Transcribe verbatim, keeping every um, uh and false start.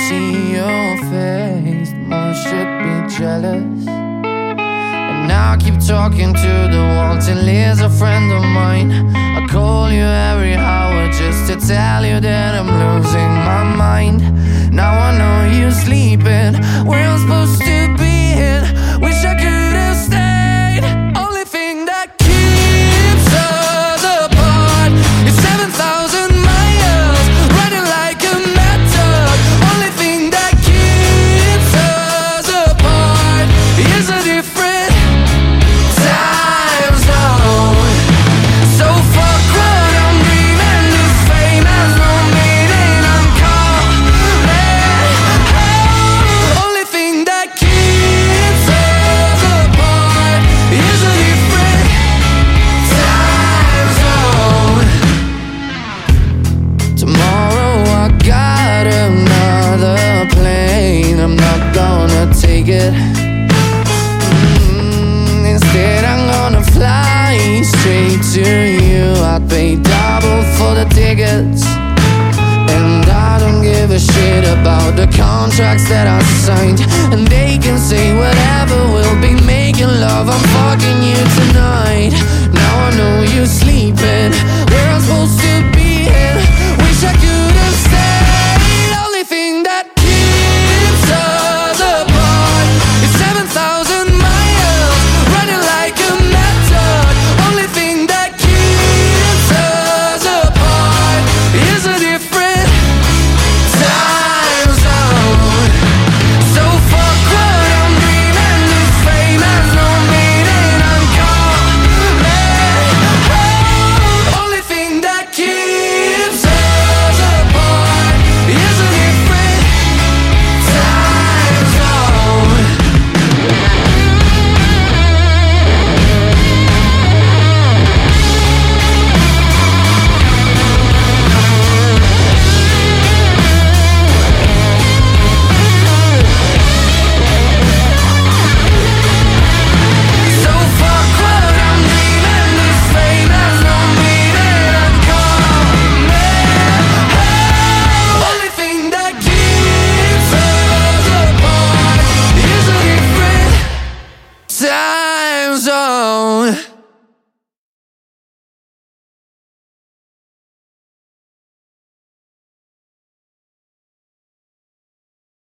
see your face, the more should be jealous. And now I keep talking to the wall till he's a friend of mine. I call you every hour just to tell you that I'm losing my mind. Now I know you're sleeping where I'm supposed to be, and wish I could have stayed. Only thing that keeps us apart is seven thousand miles running like a mad dog. Only thing that keeps us apart is a different time zone. So fuck what I'm dreaming, this fame has no meaning. I'm calling home. Only thing that keeps us apart is a different time zone. Tomorrow I got another plane, I'm not gonna take it. Mm, Instead I'm gonna fly straight to you. I'd pay double for the tickets, and I don't give a shit about the contracts that I signed. And they can say whatever, we'll be making love, I'm fucking you tonight. Now I know you're sleeping